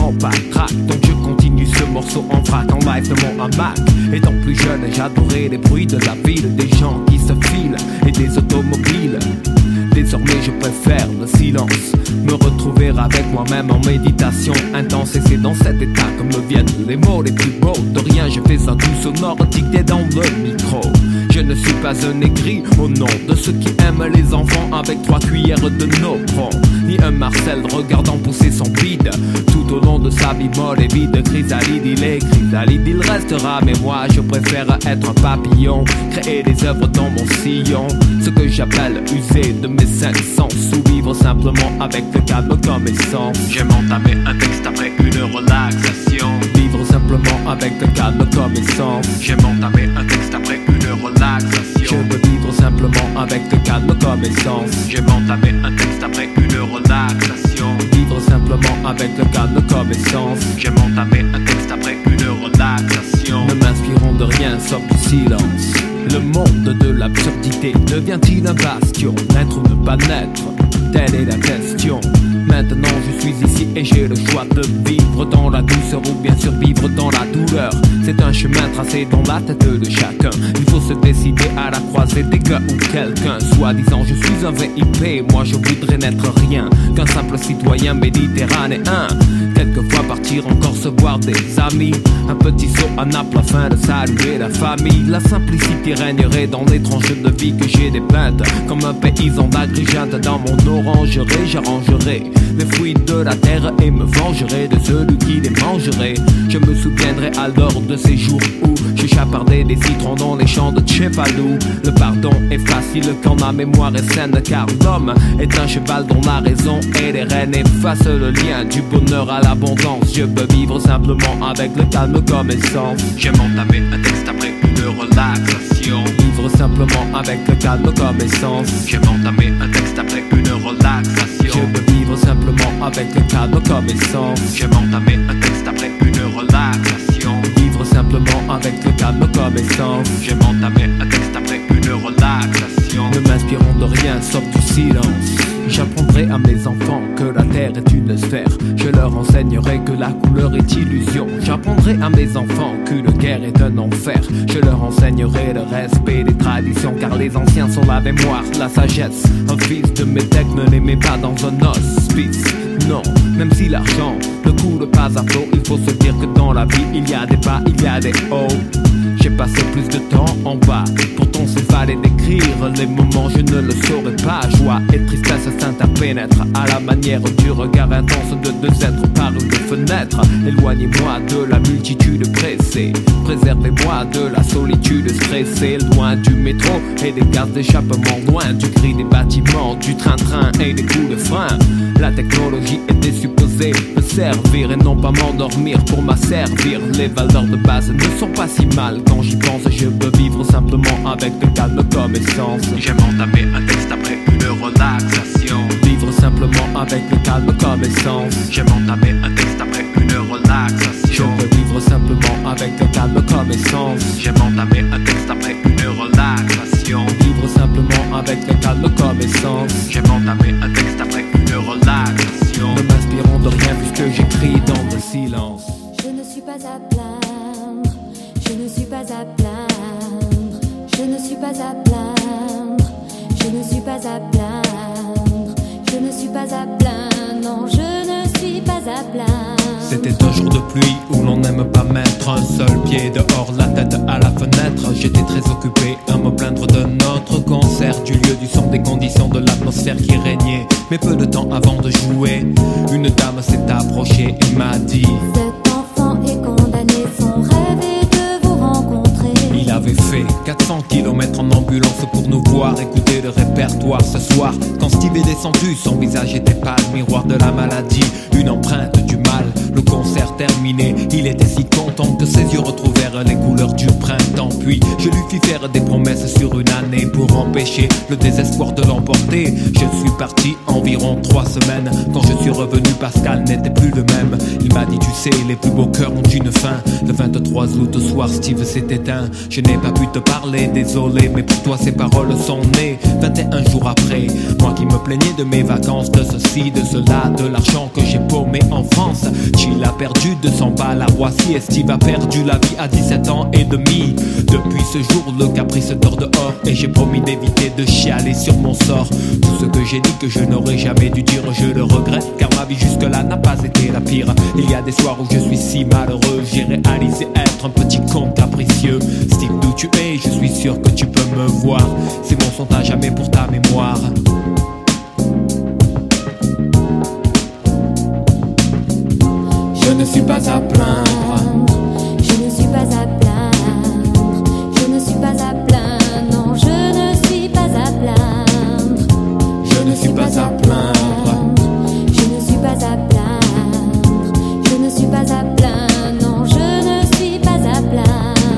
non pas crack. Donc je continue ce morceau en vrac en live de mon hamac. Étant plus jeune, j'adorais les bruits de la ville, des gens qui se filent et des automobiles. Désormais je préfère le silence, me retrouver avec moi-même en méditation intense. Et c'est dans cet état que me viennent les mots les plus beaux. De rien je fais un tout sonore dicté dans le micro. Je ne suis pas un aigri au nom de ceux qui aiment les enfants avec 3 cuillères de nopron, ni un Marcel regardant pousser son bide tout au long de sa vie molle et vide. Chrysalide il est chrysalide, il restera, mais moi je préfère être un papillon, créer des œuvres dans mon sillon, ce que j'appelle user de mes 5 sens ou vivre simplement avec le calme comme essence. J'aime entamer un texte après une relaxation, vivre simplement avec le calme comme essence. J'aime entamer un texte après une relaxation, je veux vivre simplement avec le calme comme essence. J'aime entamer un texte après une relaxation, vivre simplement avec le calme comme essence. J'aime entamer un texte après une relaxation, ne m'inspirons de rien sauf du silence. Le monde de l'absurdité devient-il un bastion? Naître ou ne pas naître, telle est la question. Maintenant je suis ici et j'ai le choix de vivre dans la douceur ou bien survivre dans la douleur. C'est un chemin tracé dans la tête de chacun. Il faut se décider à la croisée des gars ou quelqu'un. Soi-disant je suis un VIP, moi je voudrais n'être rien qu'un simple citoyen méditerranéen. Quelquefois partir encore se voir des amis, un petit saut à Naples afin de saluer la famille. La simplicité régnerait dans les tranches de vie que j'ai dépeintes. Comme un paysan d'Agrigente dans mon orangerie, j'arrangerai les fruits de la terre et me vengerai de celui qui les mangerait. Je me souviendrai alors de ces jours où je chapardais des citrons dans les champs de Tchefalou. Le pardon est facile quand la mémoire est saine, car l'homme est un cheval dont la raison et les rênes effacent le lien du bonheur à l'abondance. Je peux vivre simplement avec le calme comme essence. J'aime entamer un texte après une relaxation, vivre simplement avec le calme comme essence. J'aime entamer un texte après une relaxation, je peux vivre simplement avec le calme comme essence. J'aime entamer un texte après une relaxation, vivre simplement avec le calme comme essence. J'aime entamer un texte après une relaxation, ne m'inspirons de rien sauf du silence. J'apprendrai à mes enfants que la terre est une sphère, je leur enseignerai que la couleur est illusion. J'apprendrai à mes enfants qu'une guerre est un enfer, je leur enseignerai le respect des traditions, car les anciens sont la mémoire, la sagesse. Un fils de métèque ne les met pas dans un hospice, non, même si l'argent ne coule pas à flot, il faut se dire que dans la vie il y a des bas, il y a des hauts. J'ai passé plus de temps en bas, pourtant s'il fallait décrire les moments je ne le saurais pas. Joie et tristesse s'interpénètrent à la manière du regard intense de deux êtres par une fenêtre. Éloignez-moi de la multitude pressée, préservez-moi de la solitude stressée. Loin du métro et des gaz d'échappement, loin du cri des bâtiments, du train-train et des coups de frein. La technologie était supposée me servir et non pas m'endormir pour m'asservir. Les valeurs de base ne sont pas si mal. Quand j'y pense, je peux vivre simplement avec le calme comme essence. J'aime entamer un texte après une relaxation, vivre simplement avec le calme comme essence. J'aime entamer un texte après une relaxation, je peux vivre simplement avec le calme comme essence. J'aime entamer un texte après une relaxation, vivre simplement avec le calme comme essence. J'aime entamer un texte après une relaxation, ne m'inspirons de rien puisque j'écris dans le silence. Je ne suis pas à plaindre, je ne suis pas à plaindre, je ne suis pas à plaindre, je ne suis pas à plaindre, je ne suis pas à plaindre, non, je ne suis pas à plaindre. C'était un jour de pluie où l'on n'aime pas mettre un seul pied dehors, la tête à la fenêtre. J'étais très occupé à me plaindre de notre concert, du lieu, du son, des conditions, de l'atmosphère qui régnait. Mais peu de temps avant de jouer, une dame s'est approchée et m'a dit: cet enfant est condamné, son rêve est de vous rencontrer. Il avait fait 400 km en ambulance pour nous voir, écouter le répertoire ce soir. Quand Steve est descendu, son visage était pâle, miroir de la maladie, une empreinte du mal. Le concert terminé, il était si content que ses yeux retrouvèrent les couleurs du printemps. Puis je lui fis faire des promesses sur une année pour empêcher le désespoir de l'emporter. Je suis parti environ 3 semaines. Quand je suis revenu, Pascal n'était plus le même. Il m'a dit, tu sais, les plus beaux cœurs ont une fin. Le 23 août au soir, Steve s'est éteint. Je n'ai pas pu te parler, désolé, mais pour toi ces paroles sont nées 21 jours après. Moi qui me plaignais de mes vacances, de ceci, de cela, de l'argent que j'ai paumé en France. Chill a perdu 200 balles à Roissy et Steve a perdu la vie à 17 ans et demi. Depuis ce jour, le caprice dort dehors et j'ai promis d'éviter de chialer sur mon sort. Tout ce que j'ai dit que je n'aurais jamais dû dire, je le regrette car ma vie jusque-là n'a pas été la pire. Il y a des soirs où je suis si malheureux, j'ai réalisé être un petit con capricieux. Steve, d'où tu es, je suis sûr que tu peux me voir. Ces mots sont à jamais pour ta mémoire. Je ne suis pas à plaindre. Je ne suis pas à plaindre. Je ne suis pas à plaindre. Non, je ne suis pas à plaindre. Je ne suis pas à plaindre. Je ne suis pas à plaindre. Je ne suis pas à plaindre. Non, je ne suis pas à plaindre.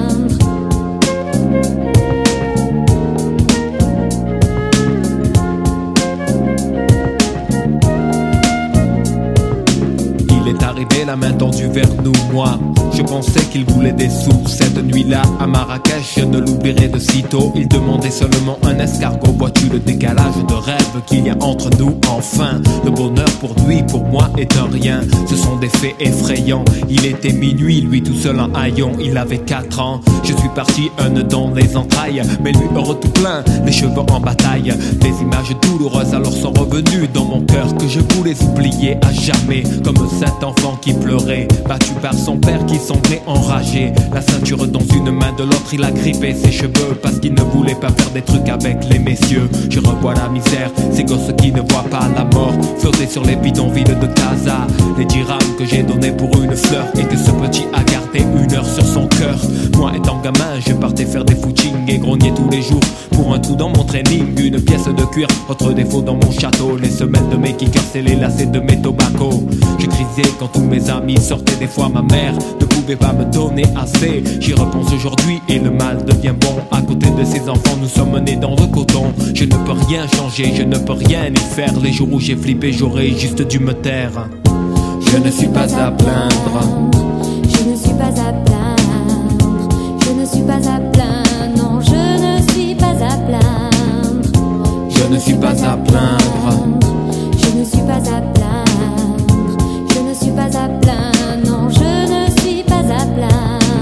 Arrivé la main tendue vers nous, moi je pensais qu'il voulait des sous. Cette nuit-là à Marrakech, je ne l'oublierai de sitôt. Il demandait seulement un escargot. Vois-tu le décalage de rêve qu'il y a entre nous? Enfin, le bonheur pour lui, pour moi est un rien. Ce sont des faits effrayants. Il était minuit, lui tout seul en haillons. Il avait 4 ans. Je suis parti, un nœud dans les entrailles, mais lui heureux tout plein, les cheveux en bataille. Des images douloureuses alors sont revenues dans mon cœur que je voulais oublier à jamais. Comme cet enfant qui pleurait, battu par son père qui semblait enragé. La ceinture dans une main, de l'autre il a grippé ses cheveux parce qu'il ne voulait pas faire des trucs avec les messieurs. Je revois la misère, ces gosses qui ne voient pas la mort flotter sur les bidonvilles de Casa. Les dirhams que j'ai donnés pour une fleur et que ce petit a gardé 1 heure sur son cœur. Moi étant gamin, je partais faire des footings et grogner tous les jours pour un trou dans mon training. Une pièce de cuir, autre défaut dans mon château. Les semelles de mes kickers et les lacets de mes tobacco. Je crisais quand tous mes amis sortaient, des fois ma mère ne pouvait pas me donner assez. J'y repense aujourd'hui et le mal devient bon. À côté de ces enfants, nous sommes nés dans le coton. Je ne peux rien changer, je ne peux rien y faire. Les jours où j'ai flippé, j'aurais juste dû me taire. Je ne suis pas à plaindre. Je ne suis pas à plaindre. Je ne suis pas à plaindre. Non, je ne suis pas à plaindre. Je ne suis pas à plaindre. Je ne suis pas à plaindre. Je ne suis pas à plaindre. Non, je ne suis pas à plaindre.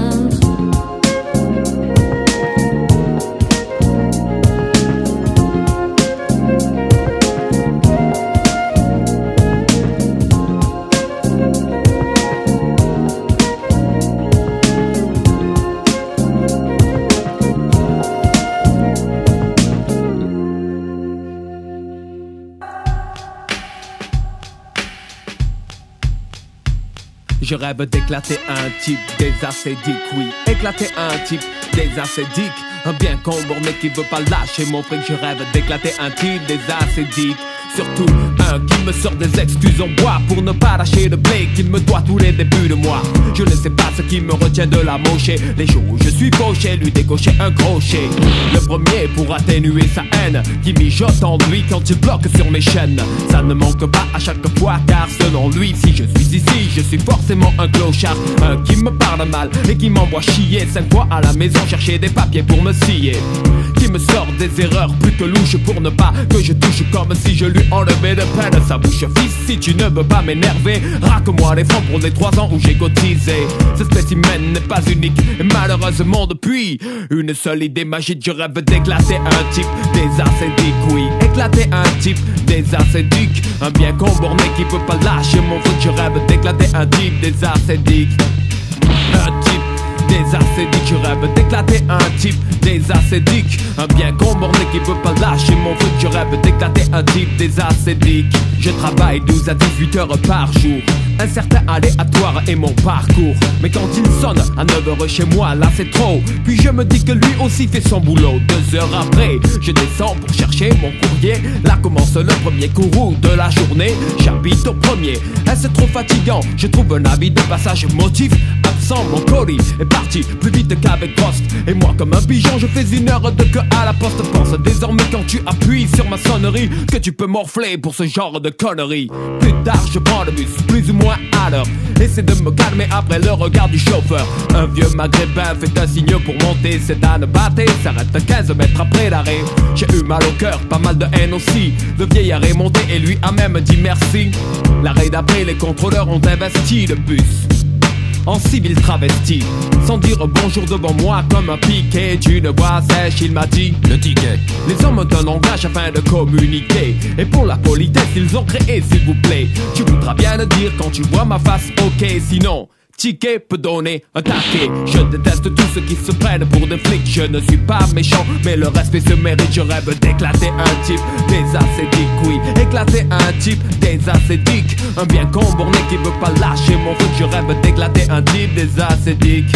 Je rêve d'éclater un type des acédiques, oui, éclater un type des acédiques. Un bien comborné qui veut pas lâcher mon fric. Je rêve d'éclater un type des acédiques. Surtout un qui me sort des excuses en bois pour ne pas lâcher le blé qu'il me doit tous les débuts de mois. Je ne sais pas ce qui me retient de la mocher. Les jours où je suis fauché, lui décocher un crochet. Le premier pour atténuer sa haine qui mijote en lui quand il bloque sur mes chaînes. Ça ne manque pas à chaque fois car selon lui, si je suis ici, je suis forcément un clochard. Un qui me parle mal et qui m'envoie chier 5 fois à la maison chercher des papiers pour me scier. Qui me sort des erreurs plus que louches pour ne pas que je touche comme si je lui enlevais de peine sa bouche. Fils, si tu ne veux pas m'énerver, raque-moi les francs pour les 3 ans où j'ai cotisé. Ce spécimen n'est pas unique et malheureusement depuis une seule idée magique, je rêve d'éclater un type des acédiques, oui, éclater un type des acédiques. Un bien comborné qui peut pas lâcher mon foot, je rêve d'éclater un type des acédiques. Un type des acédiques, je rêve d'éclater un type des acédiques. Un bien comborné qui veut pas lâcher mon foot, je rêve d'éclater un type des acédiques. Je travaille 12 à 18 heures par jour, incertain, aléatoire est mon parcours. Mais quand il sonne à 9 heures chez moi, là c'est trop. Puis je me dis que lui aussi fait son boulot. 2 heures après, je descends pour chercher mon courrier. Là commence le premier courroux de la journée. J'habite au premier, est-ce trop fatigant? Je trouve un avis de passage motif absent ensemble, mon colis est parti plus vite qu'avec Post. Et moi comme un pigeon je fais 1 heure de queue à la poste. Pense désormais quand tu appuies sur ma sonnerie que tu peux morfler pour ce genre de conneries. Plus tard je prends le bus, plus ou moins à l'heure. Essaie de me calmer après le regard du chauffeur. Un vieux maghrébin fait un signe pour monter. C'est à ne battre, s'arrête 15 mètres après l'arrêt. J'ai eu mal au cœur, pas mal de haine aussi. Le vieillard est monté et lui a même dit merci. L'arrêt d'après, les contrôleurs ont investi le bus en civil travesti, sans dire bonjour devant moi comme un piquet d'une voix sèche. Il m'a dit le ticket. Les hommes donnent langage afin de communiquer, et pour la politesse ils ont créé s'il vous plaît. Tu voudras bien le dire quand tu vois ma face, ok, sinon ticket peut donner un taquet. Je déteste tous ceux qui se prennent pour des flics. Je ne suis pas méchant, mais le respect se mérite. Je rêve d'éclater un type des acédiques, oui. Éclater un type des acédiques. Un bien comborné qui veut pas lâcher mon truc. Je rêve d'éclater un type des acédiques.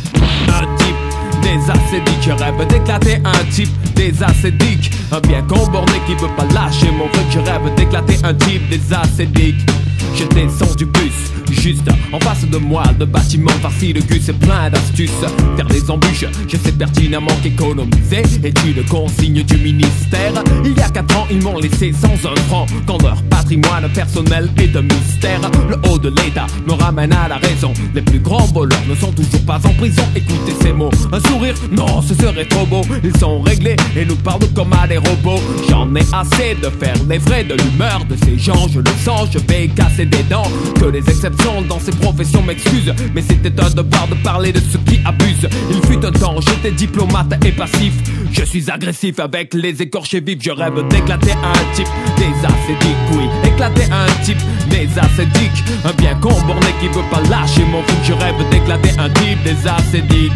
Un type des acédiques. Je rêve d'éclater un type des acédiques. Un bien comborné qui veut pas lâcher mon truc. Je rêve d'éclater un type des acédiques. Je descends du bus, juste en face de moi. Le bâtiment farci de gus et plein d'astuces. Faire des embûches, je sais pertinemment qu'économiser est une consigne du ministère. Il y a 4 ans, ils m'ont laissé sans un franc, quand leur patrimoine personnel est un mystère. Le haut de l'État me ramène à la raison. Les plus grands voleurs ne sont toujours pas en prison. Écoutez ces mots, un sourire, non ce serait trop beau. Ils sont réglés et nous parlent comme à des robots. J'en ai assez de faire les frais de l'humeur de ces gens. Je le sens, je vais casser des dents. Que les exceptions dans ces professions m'excusent, mais c'était un devoir de parler de ceux qui abusent. Il fut un temps, j'étais diplomate et passif. Je suis agressif avec les écorchés vifs. Je rêve d'éclater un type des acédiques, oui. Éclater un type des acédiques. Un bien comborné qui veut pas lâcher mon truc. Je rêve d'éclater un type des acédiques.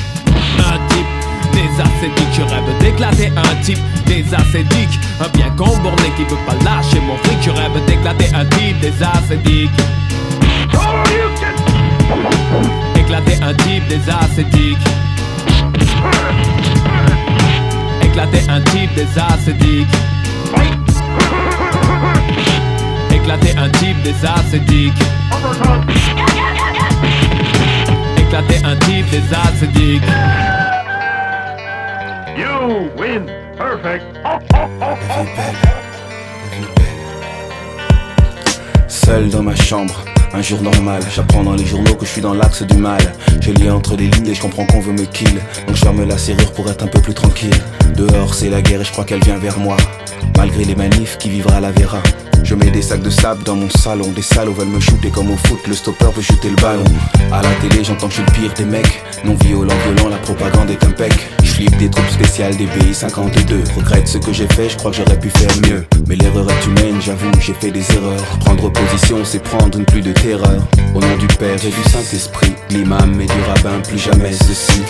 Un type des acédiques. Je rêve d'éclater un type des acédiques. Un bien comborné qui veut pas lâcher mon fric. Je rêve d'éclater un type des acédiques. Éclater un type des acédiques. Éclater un type des acédiques. Éclater un type des acédiques. Éclater un type des acédiques. You win. Perfect. Seul dans ma chambre, un jour normal. J'apprends dans les journaux que je suis dans l'axe du mal. Je lis entre les lignes et je comprends qu'on veut me kill. Donc je ferme la serrure pour être un peu plus tranquille. Dehors c'est la guerre et je crois qu'elle vient vers moi. Malgré les manifs, qui vivra la verra. Je mets des sacs de sable dans mon salon. Des salauds veulent me shooter comme au foot. Le stopper veut shooter le ballon. À la télé j'entends que je suis le pire des mecs. Non violent, la propagande est impec. Je flippe des troupes spéciales des BI 52. Regrette ce que j'ai fait, je crois que j'aurais pu faire mieux. Mais l'erreur est humaine, j'avoue, j'ai fait des erreurs. Prendre position, c'est prendre une pluie de terreur. Au nom du Père et du Saint-Esprit, l'imam et du rabbin, plus jamais ceci.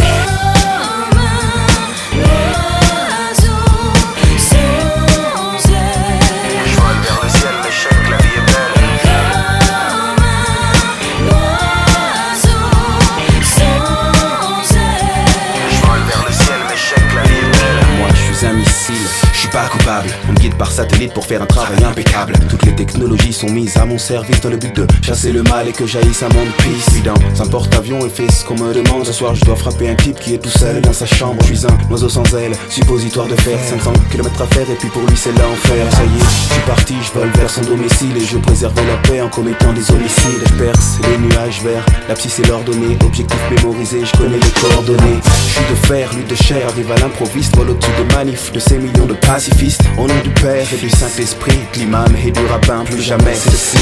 Pas coupable, on me guide par satellite pour faire un travail impeccable. Toutes les technologies sont mises à mon service dans le but de chasser le mal et que jaillisse un monde peace. Je suis dans un porte-avions et fais ce qu'on me demande. Ce soir je dois frapper un type qui est tout seul dans sa chambre. Je suis un oiseau sans aile, suppositoire de fer. 500 km à faire et puis pour lui c'est l'enfer. Ça y est, je suis parti, je vole vers son domicile et je préserve la paix en commettant des homicides. Je perce les nuages verts, la psy c'est l'ordonnée. Objectif mémorisé, je connais les coordonnées. Je suis de fer, lui de chair, arrive à l'improviste. Vol au-dessus des manifs de ces millions de pacifistes. Au nom du Père et du Saint-Esprit, de l'imam et du rabbin, plus jamais ceci.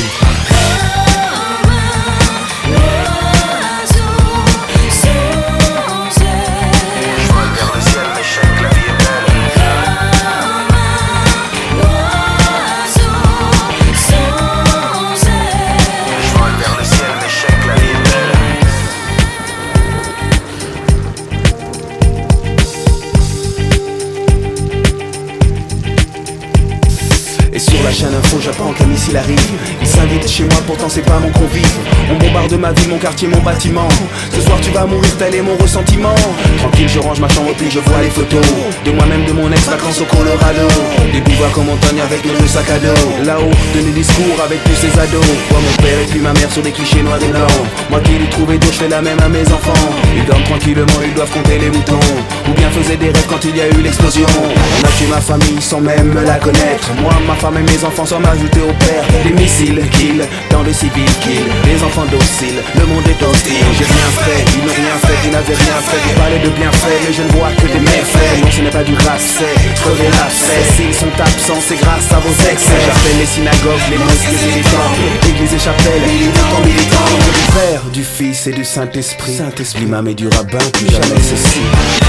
Sur la chaîne info, j'apprends qu'un missile arrive. Il s'invite reste chez moi, pourtant c'est pas mon convive. On bombarde ma vie, mon quartier, mon bâtiment. Ce soir tu vas mourir, tel est mon ressentiment. Tranquille, je range ma chambre, puis je vois les photos de moi-même, de mon ex, vacances au Colorado. Des boulevards en montagne avec nos deux sacs à dos. Là-haut, donner des discours avec tous ces ados. Moi mon père et puis ma mère sur des clichés noirs et blancs. Moi qui lui trouvais d'eau, je fais la même à mes enfants. Ils dorment tranquillement, ils doivent compter les moutons. Ou bien faisaient des rêves quand il y a eu l'explosion. On a tué ma famille sans même me la connaître. Moi, ma femme et mes enfants sans m'ajouter au père. Des missiles kill, dans le civil kill. Les enfants dociles, le monde est hostile. J'ai rien fait, ils n'ont rien fait, ils n'avaient rien fait. Ils parlaient de bienfaits, mais je ne vois que des méfaits. Non, ce n'est pas du racet, crever l'abcès. S'ils sont absents, c'est grâce à vos excès. J'appelle les synagogues, les mosquées et les temples, églises et chapelles, militants, militants. Du Père, du Fils et du Saint-Esprit. L'imam et du rabbin, plus jamais ceci.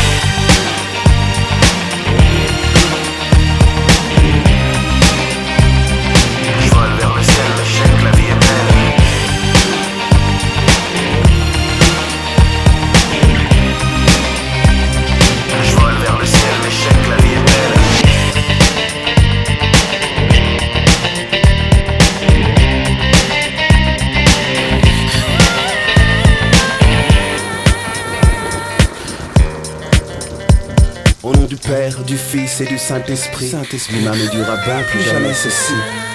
Au nom du Père, du Fils et du Saint-Esprit, l'imam et du rabbin, plus jamais ceci.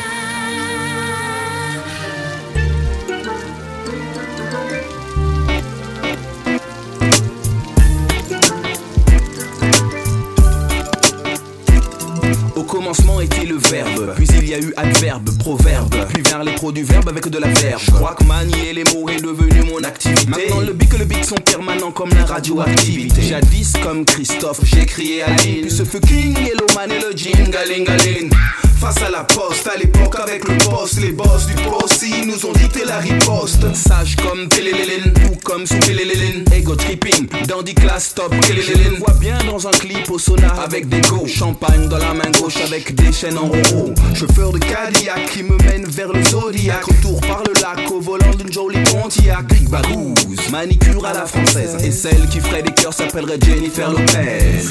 Au commencement était le verbe, puis il y a eu adverbe, proverbe, puis vers les pros du verbe avec de la verbe. Je crois que manier les mots est devenu mon activité. Maintenant le bic sont permanents comme la radioactivité. Jadis comme Christophe, j'ai crié Aline. Puis ce fut King, Yellowman et le jingalingaling. Face à la poste, à l'époque avec le boss, les boss du poste, ils nous ont dicté la riposte. Sage comme Télélélène, ou comme sous Télélélène. Ego tripping, dandy class top Télélélène. Je vois bien dans un clip au sonar avec des go. Champagne dans la main gauche avec des chaînes en roro. Chauffeur de Cadillac qui me mène vers le Zodiac. Retour par le lac au volant d'une jolie Pontiac. Big Bagouse, manicure à la française. Et celle qui ferait des cœurs s'appellerait Jennifer Lopez.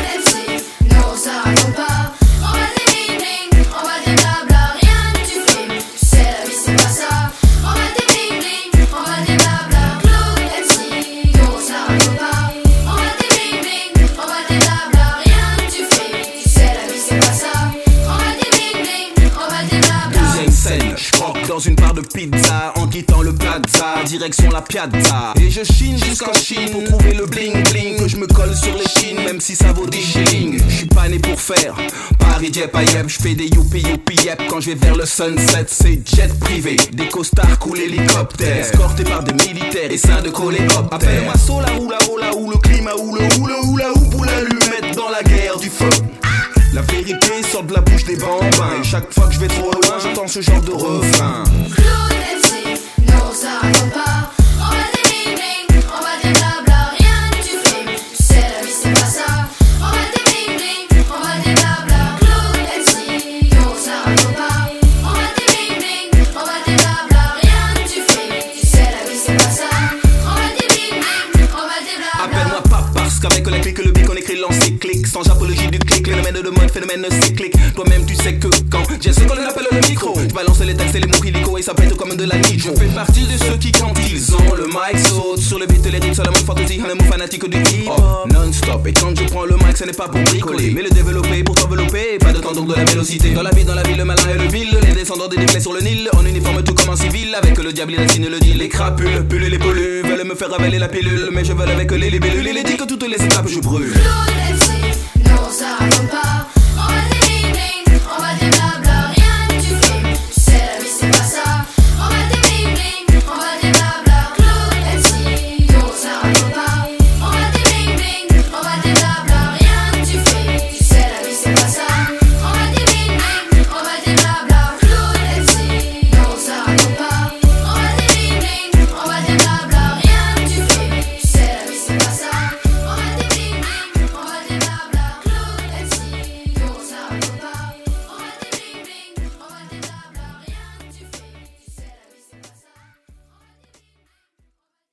Non, ça raconte pas. On va des bling bling, on va des blabla, rien que tu fais. Tu sais, la vie c'est pas ça. On va des bling bling, on va des blabla. Claude MC, non, ça raconte pas. On va des bling bling, on va des blabla, rien que tu fais. Tu sais, la vie c'est pas ça. On va des bling bling, on va des blabla. Deuxième scène, je croque dans une part de pizza en quittant le plaza, direction la piazza. Et je chine jusqu'en Chine pour trouver le bling bling que je me colle sur les chines, même si ça vaut 10 shillings. Je suis pas né pour faire Paris Jep Ayep, je fais des youpi youpi yep. Quand je vais vers le sunset, c'est jet privé, des costards coulent hélicoptères, escortés par des militaires et seins de coléoptères. Appelle-moi Sola Oula ou le climat ou le hula ou pour l'allumette dans la guerre du feu. La vérité sort de la bouche des bambins. Et chaque fois que je vais trop loin, j'entends ce genre de refrain. Claude MC, non, ça raconte pas. On va des bling bling, on va des blabla, rien que tu fais. Tu sais, la vie c'est pas ça. On va des bling bling, on va des blabla. Claude MC, non, ça raconte pas. On va des bling bling, on va des blabla, rien que tu fais. Tu sais, la vie c'est pas ça. On va des bling bling, on va des blabla. Appelle-moi pas parce qu'avec la clique, le bic on écrit l'encyclique. Sans apologie du clic, phénomène de mode, phénomène cyclique. Toi-même tu sais que quand j'ai ce qu'on appelle le micro, je balance les textes et les mots illico et ça pète comme de la nitro. Je fais partie de ceux qui quand ils ont le mic saute sur le beat, les rythmes, sur la mode fantasy, un amour fanatique du hip-hop non-stop. Et quand je prends le mic, ce n'est pas pour bricoler, mais le développer pour t'envelopper. Pas de temps donc de la vélocité. Dans la vie, le malin et le vil, les descendants des déflets sur le Nil, en uniforme tout comme un civil, avec le diable il signe le deal. Les crapules, pulls et les pollus veulent me faire avaler la pilule, mais je veux avec les libellules et les dit que toutes les étapes je brûle. Claude MC, non, ça raconte pas.